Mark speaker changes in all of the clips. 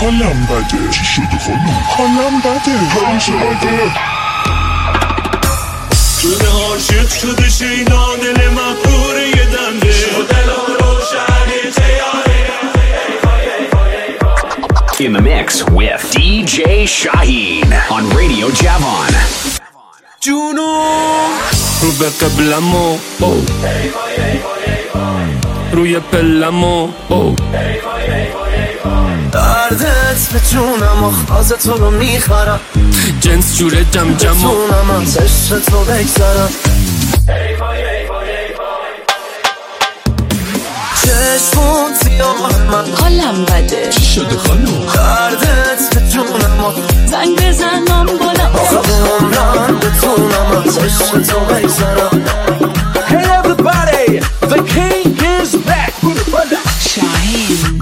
Speaker 1: حالم بده. چی شده خانم؟ حالم بده. حالم شده.
Speaker 2: شده عاشق شده شیدا دل من پوره یه دنده شده دلم روشنی تیاره.
Speaker 3: In the mix with DJ Shaheen on Radio Javon.
Speaker 2: جونو رو به قبلمو روی پلمو
Speaker 4: دردت به جونم و خواز تو رو میخرم
Speaker 2: جنس جوره جم جمو
Speaker 4: بتونم از عشق تو بگذرم چشمون سیاه من
Speaker 5: حالم بده.
Speaker 2: چی شده خانم؟
Speaker 4: دردت به جونم و
Speaker 5: زنگ بزنم بلند
Speaker 4: آخه عمرم بتونم از عشق تو بگذرم.
Speaker 6: Hey everybody, the king is back.
Speaker 5: شاهین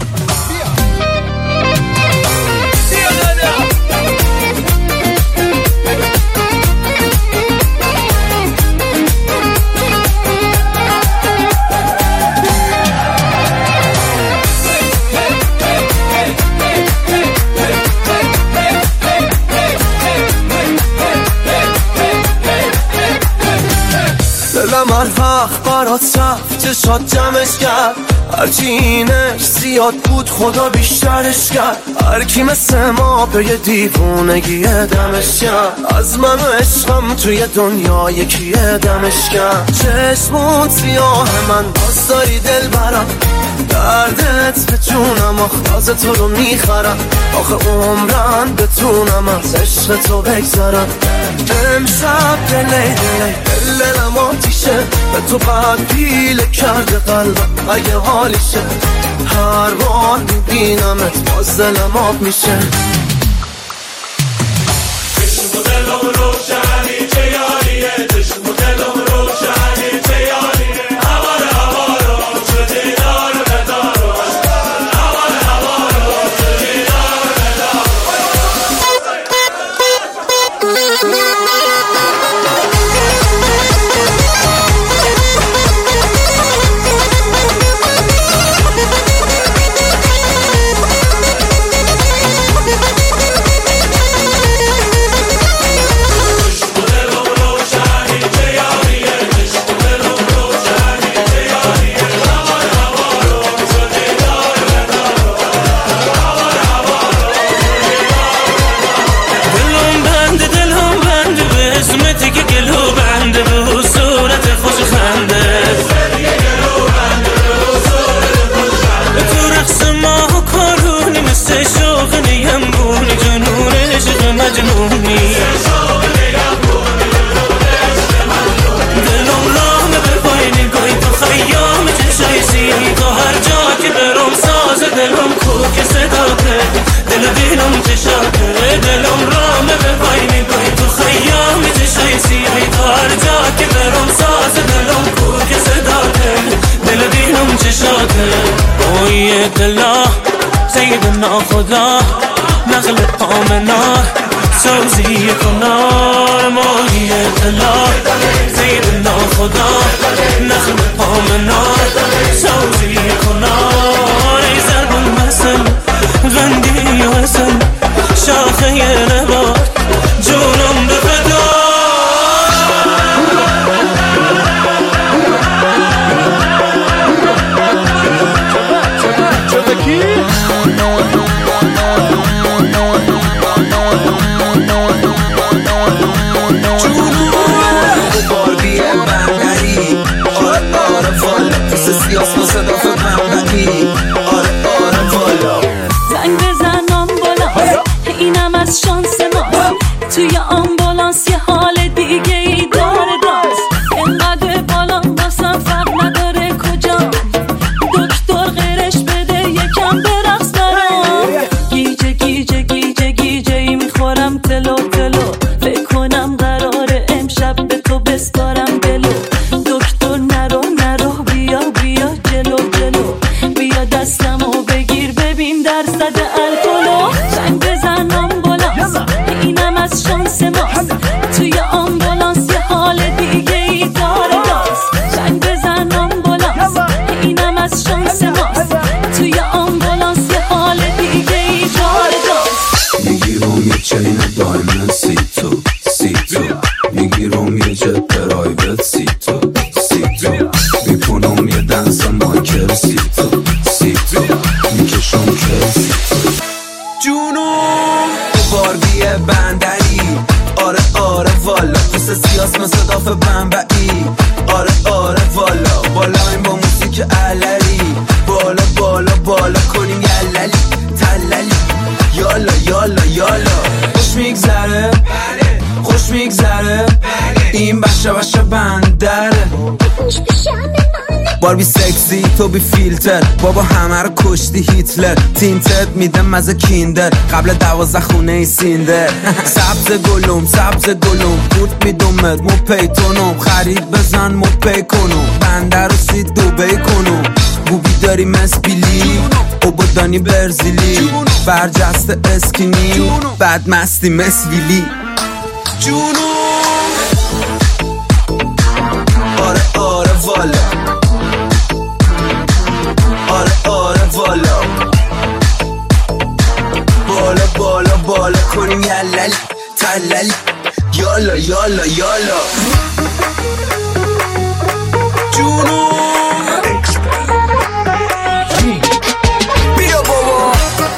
Speaker 4: دلم هر وقت برات رفت چشات جمعش کرد هرچی اینش زیاد بود خدا بیشترش کرد هر کی مثل ما به یه دیوونگی دمش کرد از من و عشقم توی دنیا یکی دمش کرد چشمون سیاه من باز داری دل برم دردت به جونم و خواز تو رو میخرم آخه عمرم بتونم از عشق تو بگذرم امشب دلی دلم آتیشه به تو بعد پیله کرده قلبم اگه حالیشه هر بار میبینمت باز دلم آب میشه
Speaker 2: چشم و دلم روشنی چه یاریه چشم و دلم روشنی چه یاریه هوار هوارو شده دار بدارو هوار هوارو شده دار دلا سیدنا خدا نقل پامنار سوزی کنار ماهی دلا سیدنا خدا نقل پامنار سوزی کنار ای زربون مسل غندی و حسن شاخه نبات جونم به فدا
Speaker 4: سیاس و صدا فکرم نگی آره یالا یالا یالا. خوش میگذره خوش میگذره این بشه بندره. باربی سکسی تو بی فیلتر بابا همه رو کشتی هیتلر. تینتت میدم مزه کیندر قبل 12 خونه ای سیندر. سبز گلوم بورد میدومت مو پیتونم. خرید بزن مو پی کنم بنده رو سید دوبی کنم. بوبی داری مسبیلی او بودانی برزیلی. برجست اسکینی بد مستی مسویلی. جونو آره آره والا آره آره والا. بالا بالا بالا کنیم یلل تلل یالا یالا یالا. جونو بیا بابا.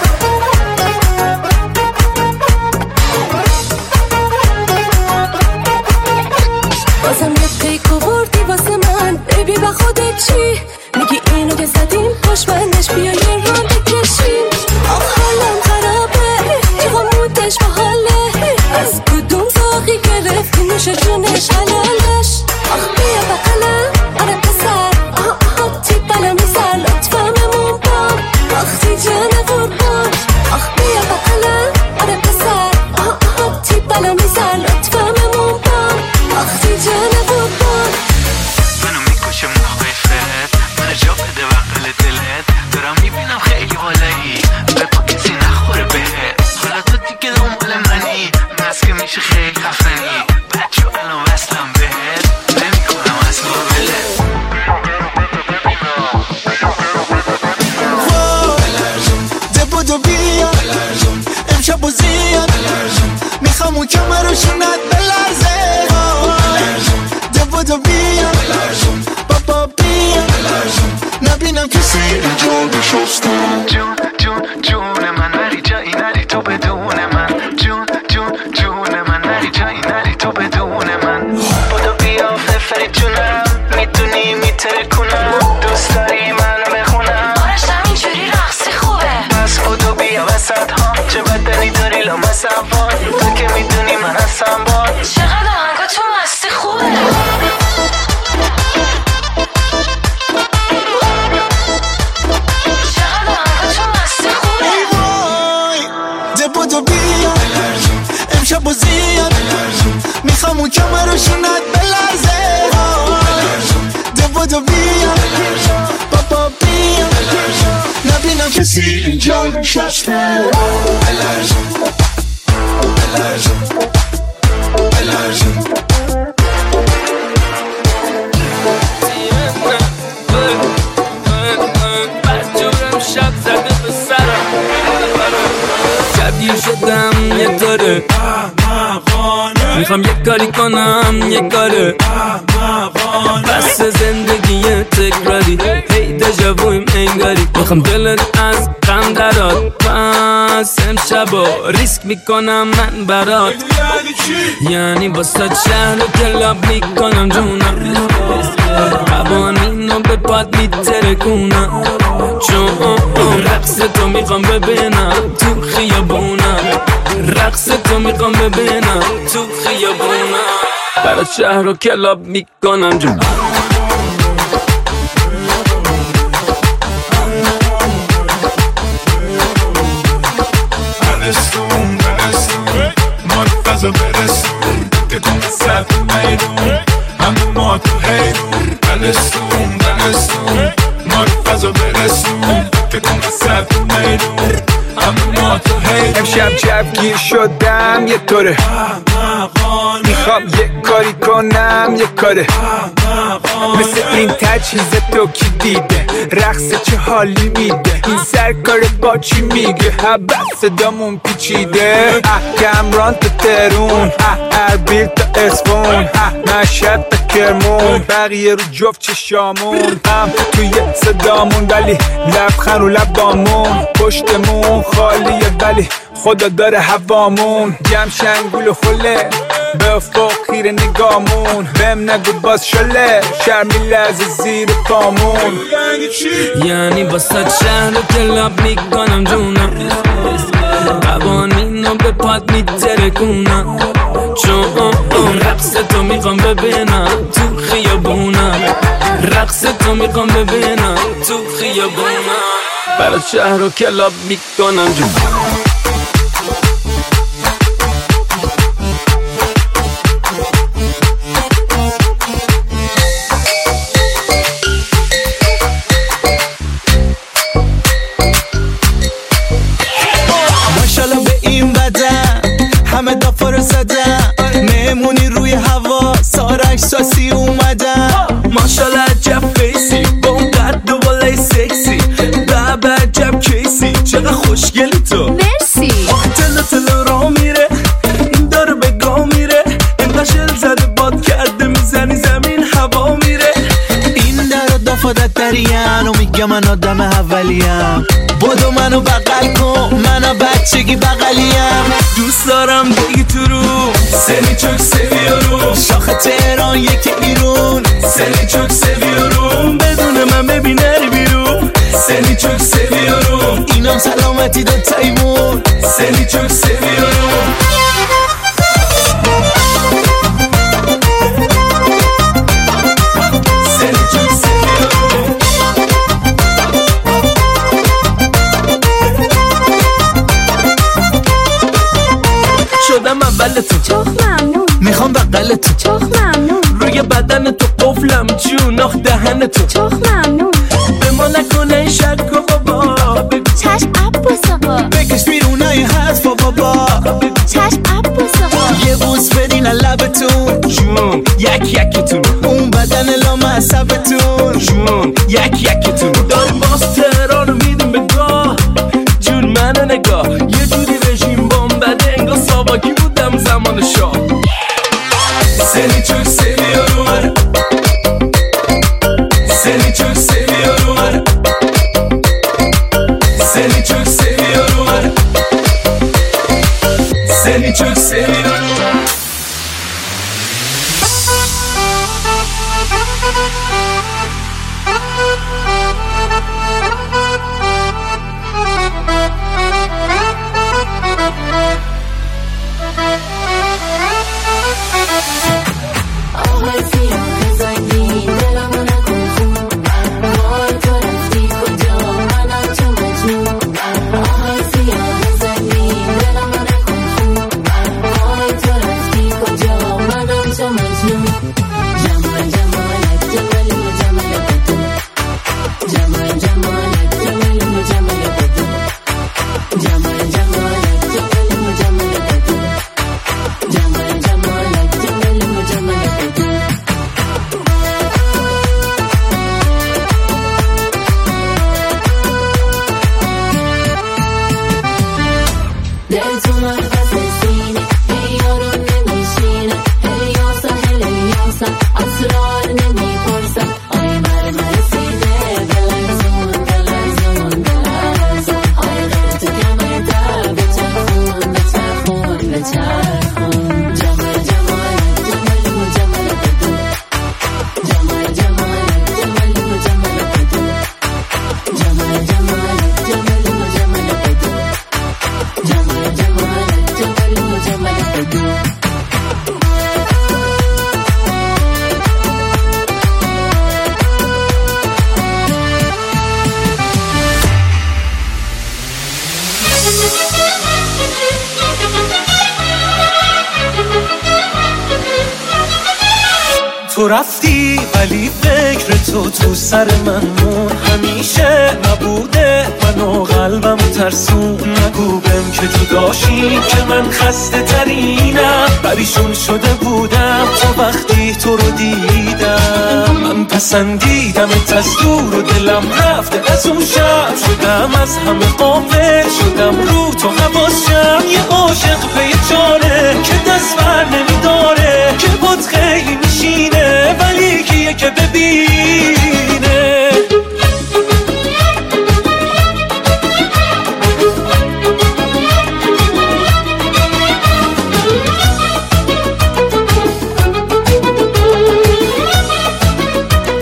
Speaker 7: بازم یه پیک آوردی واسه من بیبی با خودت چی میگی اینو که زدیم پاش بندش بیا یه ران بکشیم. حالم خرابه چقا مودش با حاله از کدوم زاقی گرفتی نوشه جونش حلالش. آخ بیا بقلم آره پسر آها آها تی بلا میزر لطفممون بام. آخ تی جان قربان آخ بیا بقلم آره پسر آها آها تی بلا میزر لطفممون بام. آخ تی جان قربان
Speaker 8: منو میکشه موقفت منو جا بده بقل دلت. دارم میبینم خیلی حالایی به پا کسی نخوره بهت. حالا تو دیگه دنبال منی مسکه میشه خیلی خفنی. بچه الان وصلم بهت نمیکنم از قابلت.
Speaker 4: بودو بیا امشب بزیاد میخوام اون کمرشونت بلرزه. بودو بیا بابا بیا نبینم کسی اینجا نشسته.
Speaker 8: جون جون جون من نری جایی نری تو بدون من. جون جون جون من نری جایی نری تو بدون من. بودو بیا ففری جونم میتونی میتره کنم. دوست داری منو بخونم
Speaker 7: آرشم اینجوری رقصی خوبه.
Speaker 8: بس بودو بیا وسط ها چه بدنی داری لامصب باد. تو که میدونی من هستم باد.
Speaker 7: چقدر آهنگا تو مستی خوبه.
Speaker 4: بودو بیا امشب بزیاد میخوام اون کمرشونت بلرزه. بودو بیا بابا بیا نبینم کسی اینجا نشسته.
Speaker 9: شب زده به سرم شبیه شدم یه طوره میخوام یه کاری کنم یه کاره. بس زندگی تکراری هی دژاویم انگاری. میخوام دلت از غم درات پس امشبا ریسک میکنم من برات. یعنی واسه شهر و کلاب میکنم جونم. قوانینو به پاد میترکونم چون رقص تو میخوام ببینم تو خیابونم. رقص تو میخوام ببینم تو خیابونم. برای شهر و کلاب میکنم جونم.
Speaker 1: casa برسون که تو مثل میدون همه ما تو حیرون. بلستون ما رو فضا برسون که تو مثل میدون همه ما تو حیرون.
Speaker 10: امشب جوگیر شدم یه طوره میخوام یه کاری کنم یه کاره. مثل این تجهیز تو کی دیده رقص چه حالی میده. این سرکار با چی میگه حبت صدامون پیچیده. کمران تا ترون اربیل تا اسفون مشهد تا کرمون. بقیه رو جفت چشامون هم توی صدامون ولی لبخند و لبامون. پشتمون خالیه ولی خدا داره هوامون. جمع شنگول و خله به افق خیره نگامون. بهم نگو باز شله شرمی لحظه زیر پامون.
Speaker 9: یعنی واسه شهر و کلاب میکنم جونم. قوانین رو به پاد میترکونم، چون رقص تو میخوام ببینم تو خیابونم، رقص تو میخوام ببینم تو خیابونم، برای شهر و کلاب میکنم جون.
Speaker 4: ماشالله به این بدن همه دافا رو زدن، مهمونی روی هوا سارک ساسی اومدن.
Speaker 9: ماشالله عجب فیسی با اون قد و بالای سکسی، بابا عجب کیسی چقدر خوشگلی تو.
Speaker 7: مرسی.
Speaker 9: آخه تلا تلا را میره این داره به گاه میره، اینقدر شل زده باد کرده میزنی زمین هوا میره.
Speaker 4: این در و دافادت درین و میگم من آدم اولیم، بدو منو بغل کن منو بچگی بغلیم.
Speaker 9: دوست دارم بگی تو رو
Speaker 2: Seni çok seviyorum,
Speaker 4: شاخ تهران یکی ایرون،
Speaker 2: seni çok seviyorum,
Speaker 9: بدون من ببین نری بیرون.
Speaker 2: seni çok seviyorum,
Speaker 4: اینم سلامتی دو تایمون.
Speaker 2: seni çok seviyorum. Seni çok seviyorum.
Speaker 9: شدم اول تو
Speaker 7: چخ ممنون،
Speaker 4: میخوام بغل تو،
Speaker 7: چخ ممنون،
Speaker 9: روی بدن تو قفلم جون، آخ دهن تو
Speaker 7: چخ ممنون.
Speaker 9: به ما نکنه این شک و بابا، بگو
Speaker 7: چشم عباس آقا،
Speaker 4: بکش بیرونای حرف بابا،
Speaker 7: چشم عباس آقا.
Speaker 4: یه بوس بدین لبتون
Speaker 9: جون یکیتون،
Speaker 4: اون بدن لامصبتون
Speaker 9: جون یکیتون. داریم باز تهران رو میدیم به گاه، جون منو نگاه یه جوری رژیم بام بده انگار ساواکی بودم زمان شاه.
Speaker 2: Seni çok seviyorum, seni çok seviyorum, seni çok seviyorum, seni çok seviyorum.
Speaker 7: آهای سیاه زنگین دلمو نکن خون، وای تو رفتی کجا منم چو مجنون. آهای سیاه زنگین دلمو نکن خون، وای تو رفتی کجا منم چو مجنون. جمال جمالت جمالی و جمال بدو، جمال جمالت جمالی و جمال بدو، جمال جمالت جمالی و جمال بدو، جمال جمالت جمالی و جمال بدو. دل تو محفظ سینه هی یارو نمیشینه، هلیاسا هلیاسا اسرار نمیپرسم. آی مرمر سیده دلرزون دلرزون دلرزون، آی غیر تو کمر در بچرخون بچرخون بچرخون. جمال جمالت جمالی و جمال بدو، جمال جمالت جمالی و جمال بدو، جمال جمالت جمالی و جمال بدو، جمال جمالت جمالی و جمال بدو.
Speaker 4: تو رفتی ولی فکر تو سر من مون، همیشه نبوده منو قلبم ترسون. نگو بهم که تو داشتی که من خسته ترینم، پریشون شده بودم تو وقتی تو رو دیدم. من پسندیدمت از دور و دلم رفته از اون شب، شدم از همه غافل شدم رو تو حواسم. یه عاشق به جانه که دست بر نمیداره، که بود خیلی میشینه ولی کیه که ببینه.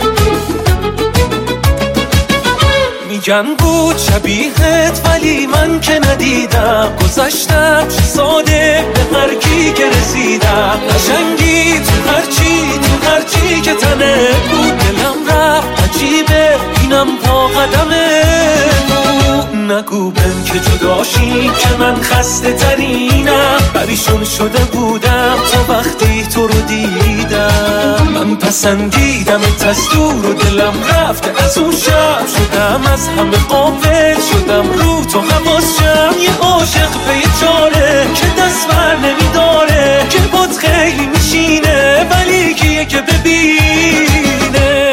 Speaker 4: میگن بود شبیهت ولی من
Speaker 11: من که ندیدم، گذشتم چه ساده به هر کی که رسیدم. قشنگی تو هرچی که تنه بود، دلم رفت عجیبه اینم تا قدمه بود. نگو بهم که جداشی که من خسته ترینم، پریشون شده بودم تا وقتی تو رو دیدم. من پسندیدمت از دور و دلم رفته از اون شب، شدم از همه غافل، شدم رو تو حواسم. یه عاشق به یه چاره که دست بر نمیداره، که باد خیلی میشینه ولی کیه که ببینه.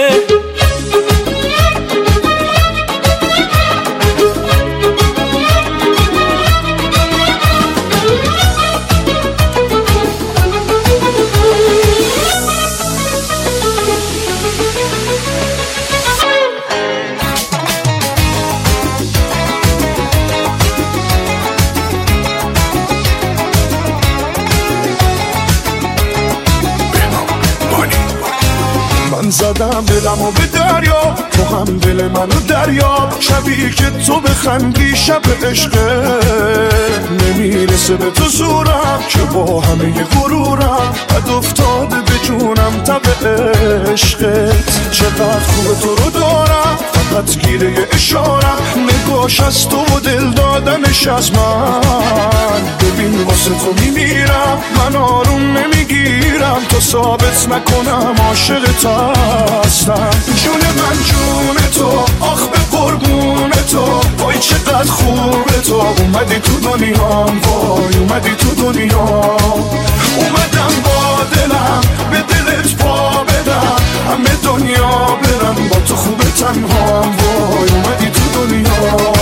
Speaker 12: من زدم دلمو به دریا، تو هم دل منو دریا. شبی که تو بخندی شب عشقه، نمیرسه به تو زورم که با همه غرورم قد افتاده به جونم تب عشقت. چقدر خوب تو رو دارم، فقط گیره اشارم، نگاش از تو و دل دادنش از من. ببین واسه تو میمیرم، من آروم نمیگیرم تا ثابت نکنم عاشقت هستم. جون من جون تو، آخ به قربون تو، وای چقدر خوبه تو. اومدی تو دنیام، وای اومدی تو دنیام. اومدم با دلم به دلت پا بدم، همه دنیا برم با تو خوبه تنهام. وای اومدی تو دنیام.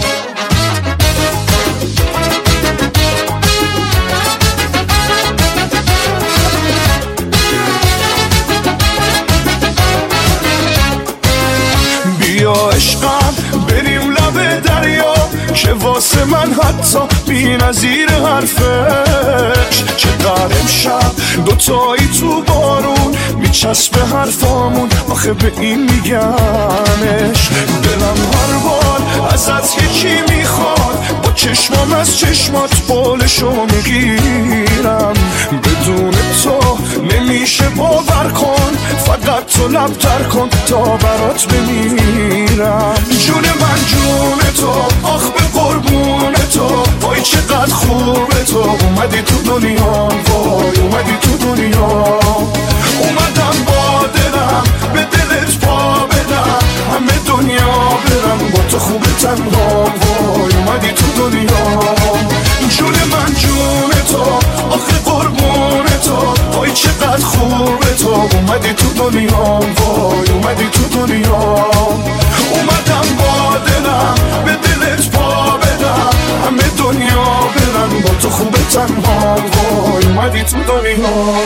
Speaker 12: بیا عشقم بریم لب دریا، که واسه من حتی بی نظیر حرفش. چقدر امشب دوتایی تو بارون میچسبه حرفامون، آخه به این میگمش. دلم هر بار ازت یکی میخواد، با چشمام از چشمات بالشو میگیرم. بدون تو نمیشه باور کن، فقط تو لب تر کن تا برات بمیرم. جون من جون تو، آخ به قربون تو، وای چقدر خوبه تو. اومدی تو دنیا، وای اومدی تو دنیا. اومدم با دلم به دلت پا بدم، همه دنیا برم با تو خوبه تنها. وای اومدی تو دنیا. جون من جون تو، آخه قربون تو، وای چقدر خوبه تو. اومدی تو دنیا، وای اومدی تو دنیا. اومدم با دلم به دلت پا بدم، همه دنیا برم با تو خوبه تنها. وای اومدی تو دنیا.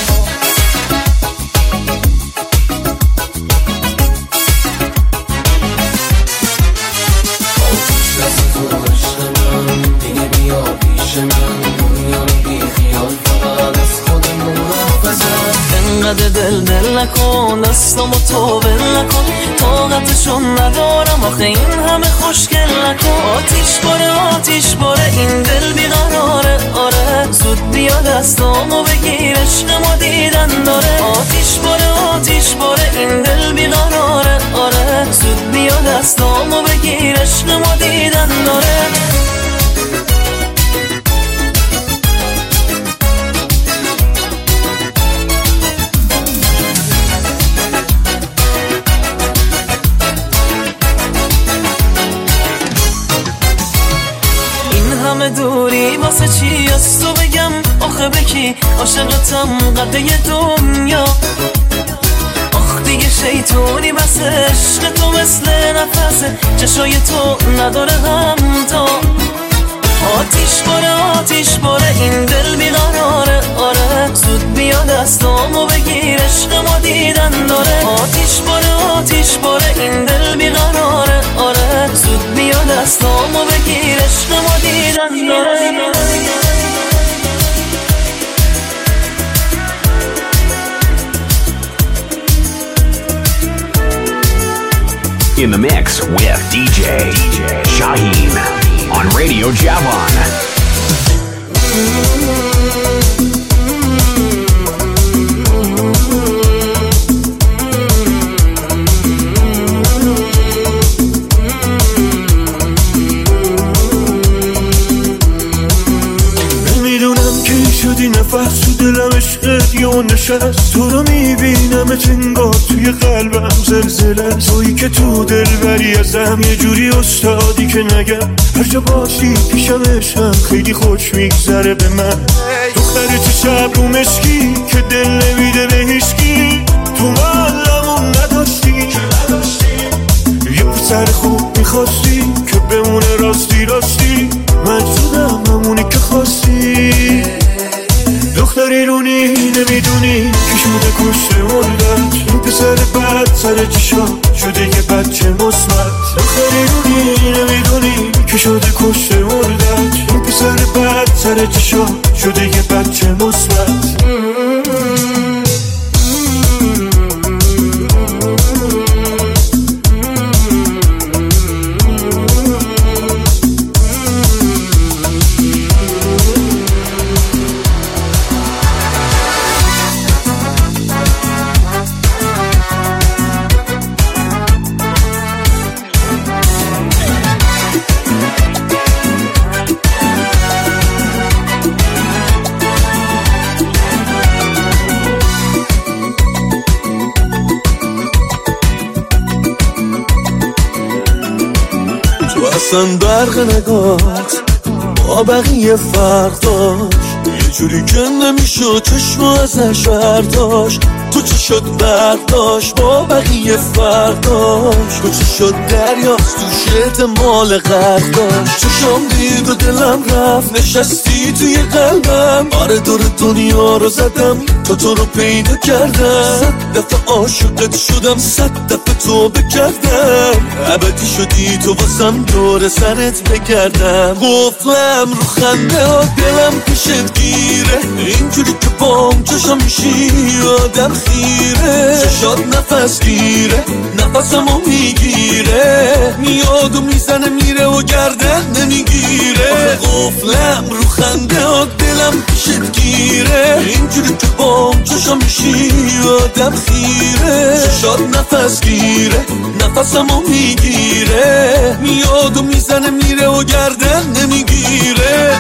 Speaker 11: انقدر دل نکن، دستامو تو بل نکن، طاقتشون ندارم آخه این همه خوشگل نکن. آتیش باره این دل بیقراره، آره زود بیا دستامو بگیر، عشق ما دیدن داره. آتیش باره این دل بیقراره، آره زود بیا دستامو بگیر، عشق ما دیدن داره. همه دوری واسه چی از تو بگم، آخه بکی عاشقتم قده دنیا. آخ دیگه شیطونی بس عشق تو مثل نفسه، چشای تو نداره همتا. آتیش باره این دل بیقراره، آره زود بیا دستامو بگیر، عشق ما دیدن داره. آتیش باره این دل بیقراره، آره زود بیا دستامو بگیر، عشق ما دیدن داره.
Speaker 3: In the mix with DJ Shaheen on Radio رادیو جوان.
Speaker 2: شدی نفس تو دلم عشقت یا نشست تو رو میبینم انگار توی قلبم زلزله تویی که تو دل بری ازم یه جوری استادی که نگم هر جا باشی پیشم عشقم خیلی خوش میگذره به من دختر تو شب رو مشکی که دل نمیده به هیچکی تو معلمون نداشتی یه پسر خوب میخواستی که بمونه راستی راستی من شدم همونی که خواستی دختری رونی نمیدونی که شده کشته مردت این پسر بد سر چشا شده یه بچه مثبت دختری رونی نمیدونی که شده کشته مردت این پسر بد سر چشا شده یه بچه مثبت
Speaker 13: اصلا برق نگات با بقیه فرق داشت یه جوری که نمیشد چشم ازش برداشت تو چه شد برق داشت با بقیه فرق داشت تو چه شد دریاست تو شد مال غرق داشت چشم دید و دلم رفت نشستی توی قلبم آره دور دنیا رو زدم تو رو پیدا کردم 100 دفعه عاشقت شدم 100 دفعه تو بکردم ابدی شدی تو واسم دور سرت بگردم گفتم رو خنده ها دلم پیشت گیره اینجوری که بام چشم میشی آدم خیره چشات نفس گیره نفسمو میگیره میاد و میزنه میره و گردن نمیگیره گفتم رو خنده ها دلم پیشت گیره اینجوری که بام چشم میشی آدم خیره چشات نفس گیره نفسمو میگیره میاد و میزنه میره و گردن نمیگیره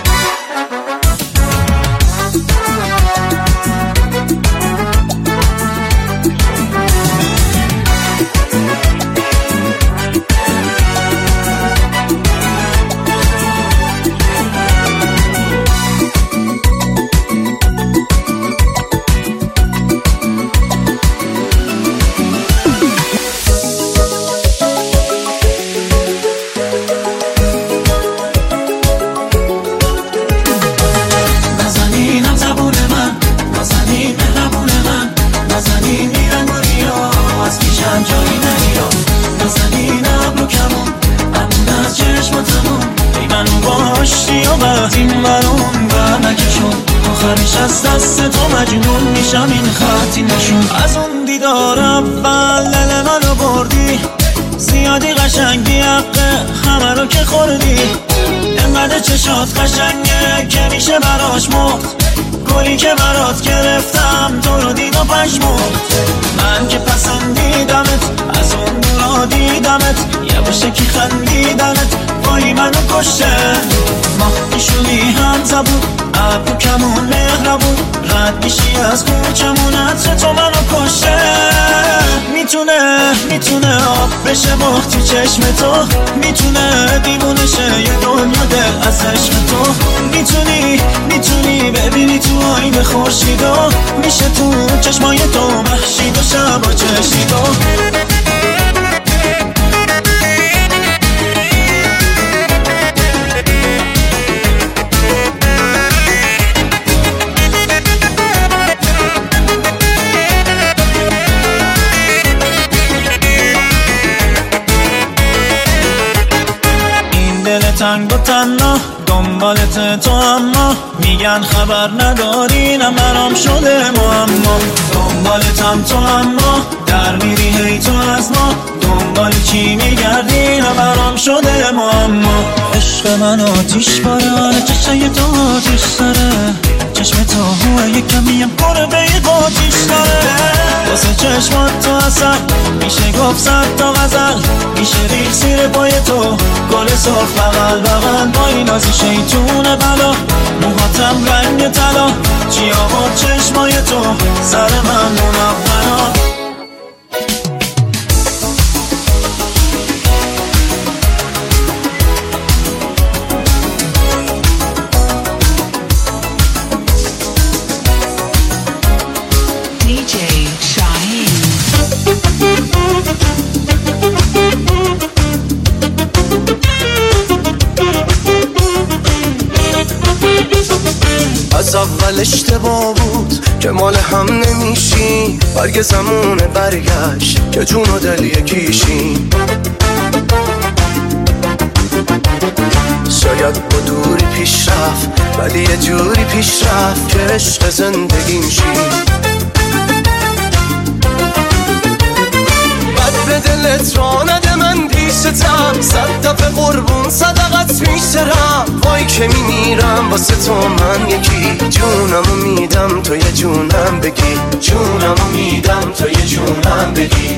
Speaker 13: از دست تو مجنون میشم این خطی نشون از اون دیدار اول دل منو بردی زیادی قشنگی حقه همه رو که خوردی انقدر چشات قشنگه که میشه براش مرد گلی که برات گرفتم تو رو دید و پشمرد من که پسندیدمت از اون دورا دیدمت یه باشه که خندیدنت وای منو کشه ما ایشونی هم زبون ابرو کمون مهربون رد میشی از کوچمونت تو منو کشه میتونه آب بشه باخت تو چشم تو میتونه دیوونه شه یه دنیا دل از عشق تو میتونی ببینی تو آینه خورشیدو میشه تو چشمای تو محشید و شبا چشیدو تنگ و تنها
Speaker 14: دنبالت تو اما میگن خبر نداری نه برام شده معما دنبالتم تو اما در میری هی تو از ما دنبال چی میگردی نه برام شده معما عشق من آتیش باره چشای تو آتیش داره چشم تو هوه یک کمیم قربه قاتیش داره واسه چشمات تو اصل میشه گفت صد تا غزل میشه ریخ زیر پای تو گل سرخ بغل بغل با این نازی شیطون بلا موهاتم رنگ طلا چی آورد چشمای تو سر من منوّرا
Speaker 4: از اول اشتباه بود که مال هم نمیشیم برگ زمونه برگشت که جون و دل یکیشیم شاید با دوری پیش رفت ولی یه جوری پیش رفت که عشق زندگی میشیم بد به دلت را نده من پیشتم صد دفعه قربون صدقت میشترم وای که میمیرم واسه تو من یکی جونمو میدم تو یه جونم بگی جونمو میدم تو یه جونم بگی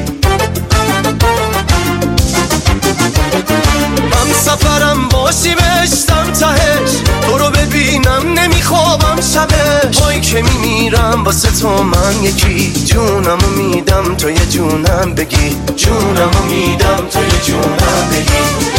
Speaker 4: من سفرم باشی بهشتم تهش تو رو ببینم نمیخوابم شبش وای که میمیرم واسه تو من یکی جونمو میدم تو یه جونم بگی جونمو میدم تو یه جونم بگی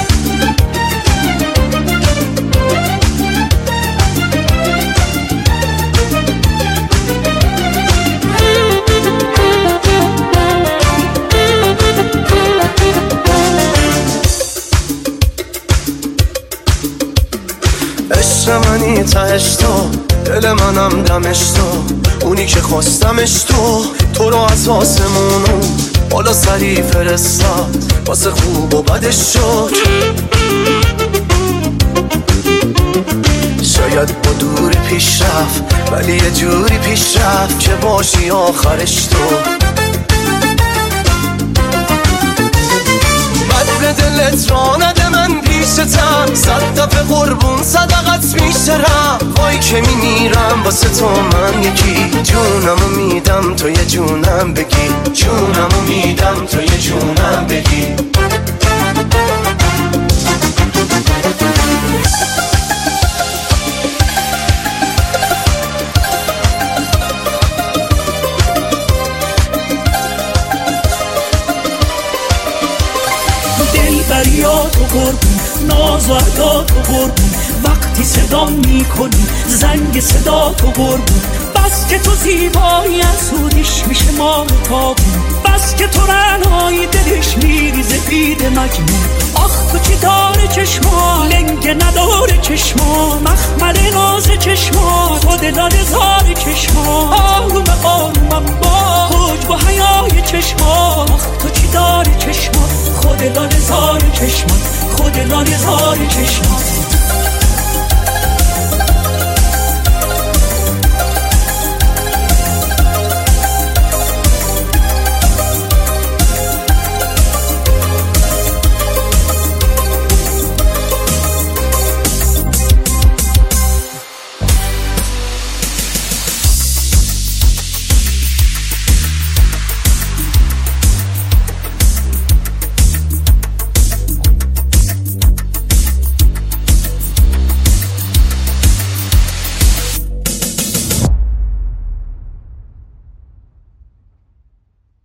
Speaker 4: عشق منی تهش تو دل منم دمش تو اونی که خواستمش تو رو از آسمونو بالا سری فرستاد واسه خوب و بدش شد شاید با دوری پیش رفت ولی یه جوری پیش رفت که باشی آخرش تو بد به دلت را نده من پیشتم صد دفعه قربون صدقت میشترم وای که میمیرم واسه تو من یکی جونمو میدم تو یه جونم بگی جونمو میدم تو یه جونم بگی
Speaker 11: دلبریات و قربون ناز و عدات و قربون وقتی صدا میکنی زنگ صدا تو قربون بس که تو زیبایی از سودش میشه ماه تابون بس که تو رنایی دلش میریزه بید مجنون آخ تو چی داره چشما لنگ نداره چشما مخمل ناز چشما تو دلان زار چشما آروم آرومم با حجب و حیای چشما آخ تو چی داره چشما خود لان زار چشما خود لان زار چشما